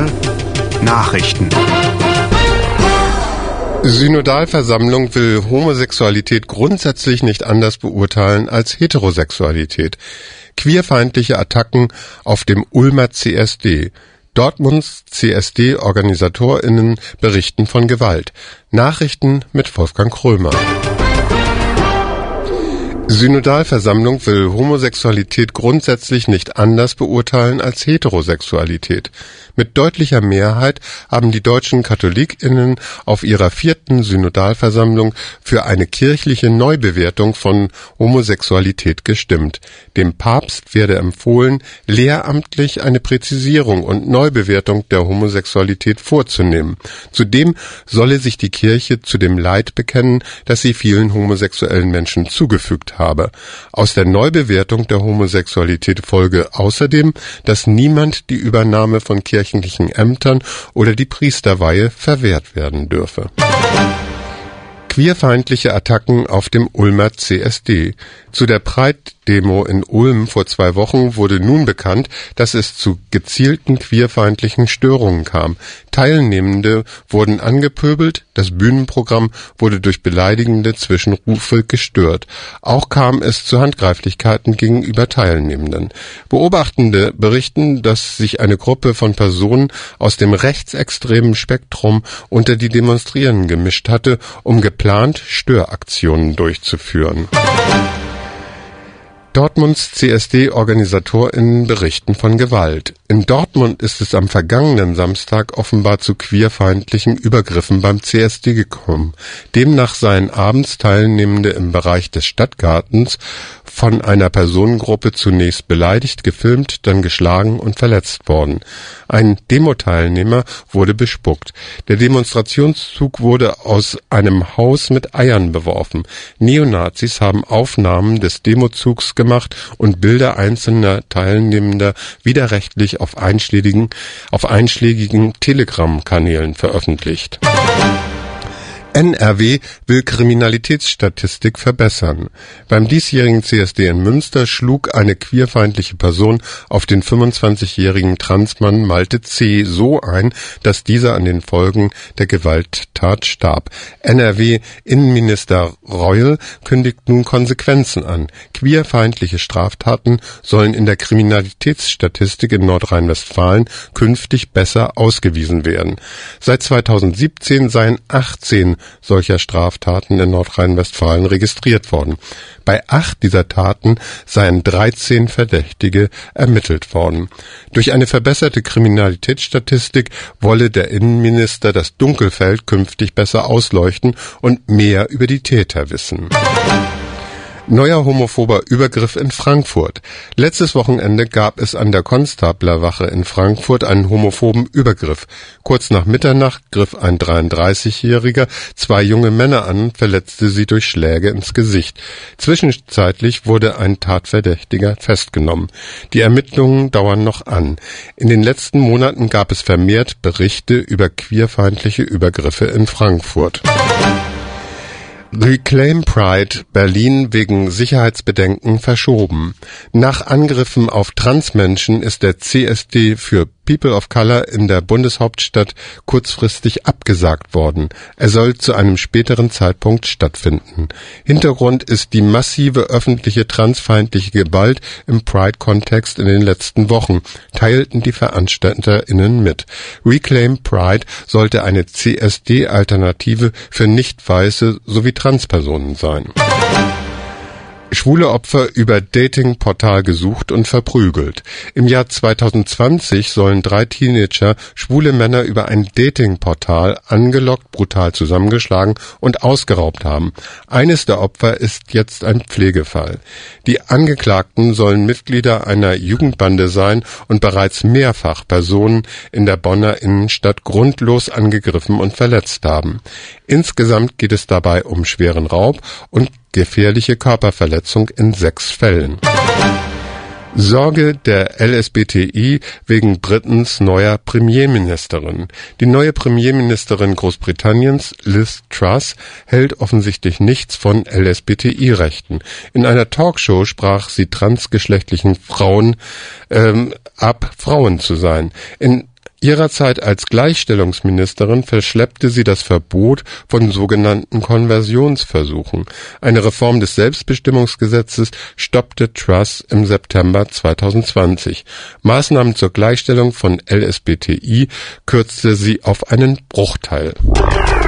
NDR Nachrichten. Synodalversammlung will Homosexualität grundsätzlich nicht anders beurteilen als Heterosexualität. Queerfeindliche Attacken auf dem Ulmer CSD. Dortmunds CSD-OrganisatorInnen berichten von Gewalt. Nachrichten mit Wolfgang Krömer. Synodalversammlung will Homosexualität grundsätzlich nicht anders beurteilen als Heterosexualität. Mit deutlicher Mehrheit haben die deutschen KatholikInnen auf ihrer 4. Synodalversammlung für eine kirchliche Neubewertung von Homosexualität gestimmt. Dem Papst werde empfohlen, lehramtlich eine Präzisierung und Neubewertung der Homosexualität vorzunehmen. Zudem solle sich die Kirche zu dem Leid bekennen, das sie vielen homosexuellen Menschen zugefügt habe. Aus der Neubewertung der Homosexualität folge außerdem, dass niemand die Übernahme von kirchlichen Ämtern oder die Priesterweihe verwehrt werden dürfe. Queerfeindliche Attacken auf dem Ulmer CSD. Zu der Pride-Demo in Ulm vor 2 Wochen wurde nun bekannt, dass es zu gezielten queerfeindlichen Störungen kam. Teilnehmende wurden angepöbelt, das Bühnenprogramm wurde durch beleidigende Zwischenrufe gestört. Auch kam es zu Handgreiflichkeiten gegenüber Teilnehmenden. Beobachtende berichten, dass sich eine Gruppe von Personen aus dem rechtsextremen Spektrum unter die Demonstrierenden gemischt hatte, um geplant Störaktionen durchzuführen. Dortmunds CSD-OrganisatorInnen berichten von Gewalt. In Dortmund ist es am vergangenen Samstag offenbar zu queerfeindlichen Übergriffen beim CSD gekommen. Demnach seien abends Teilnehmende im Bereich des Stadtgartens von einer Personengruppe zunächst beleidigt, gefilmt, dann geschlagen und verletzt worden. Ein Demo-Teilnehmer wurde bespuckt. Der Demonstrationszug wurde aus einem Haus mit Eiern beworfen. Neonazis haben Aufnahmen des Demozugs gemacht und Bilder einzelner Teilnehmender widerrechtlich auf einschlägigen Telegram-Kanälen veröffentlicht. NRW will Kriminalitätsstatistik verbessern. Beim diesjährigen CSD in Münster schlug eine queerfeindliche Person auf den 25-jährigen Transmann Malte C. so ein, dass dieser an den Folgen der Gewalttat starb. NRW-Innenminister Reul kündigt nun Konsequenzen an. Queerfeindliche Straftaten sollen in der Kriminalitätsstatistik in Nordrhein-Westfalen künftig besser ausgewiesen werden. Seit 2017 seien 18 solcher Straftaten in Nordrhein-Westfalen registriert worden. Bei 8 dieser Taten seien 13 Verdächtige ermittelt worden. Durch eine verbesserte Kriminalitätsstatistik wolle der Innenminister das Dunkelfeld künftig besser ausleuchten und mehr über die Täter wissen. Neuer homophober Übergriff in Frankfurt. Letztes Wochenende gab es an der Konstablerwache in Frankfurt einen homophoben Übergriff. Kurz nach Mitternacht griff ein 33-Jähriger 2 junge Männer an und verletzte sie durch Schläge ins Gesicht. Zwischenzeitlich wurde ein Tatverdächtiger festgenommen. Die Ermittlungen dauern noch an. In den letzten Monaten gab es vermehrt Berichte über queerfeindliche Übergriffe in Frankfurt. Reclaim Pride Berlin wegen Sicherheitsbedenken verschoben. Nach Angriffen auf Transmenschen ist der CSD für People of Color in der Bundeshauptstadt kurzfristig abgesagt worden. Er soll zu einem späteren Zeitpunkt stattfinden. Hintergrund ist die massive öffentliche transfeindliche Gewalt im Pride-Kontext in den letzten Wochen, teilten die VeranstalterInnen mit. Reclaim Pride sollte eine CSD-Alternative für nicht-weiße sowie Transpersonen sein. Schwule Opfer über Dating-Portal gesucht und verprügelt. Im Jahr 2020 sollen 3 Teenager schwule Männer über ein Dating-Portal angelockt, brutal zusammengeschlagen und ausgeraubt haben. Eines der Opfer ist jetzt ein Pflegefall. Die Angeklagten sollen Mitglieder einer Jugendbande sein und bereits mehrfach Personen in der Bonner Innenstadt grundlos angegriffen und verletzt haben. Insgesamt geht es dabei um schweren Raub und gefährliche Körperverletzung in 6 Fällen. Sorge der LSBTI wegen Britens neuer Premierministerin. Die neue Premierministerin Großbritanniens, Liz Truss, hält offensichtlich nichts von LSBTI-Rechten. In einer Talkshow sprach sie transgeschlechtlichen Frauen ab, Frauen zu sein. In ihrer Zeit als Gleichstellungsministerin verschleppte sie das Verbot von sogenannten Konversionsversuchen. Eine Reform des Selbstbestimmungsgesetzes stoppte Truss im September 2020. Maßnahmen zur Gleichstellung von LSBTI kürzte sie auf einen Bruchteil.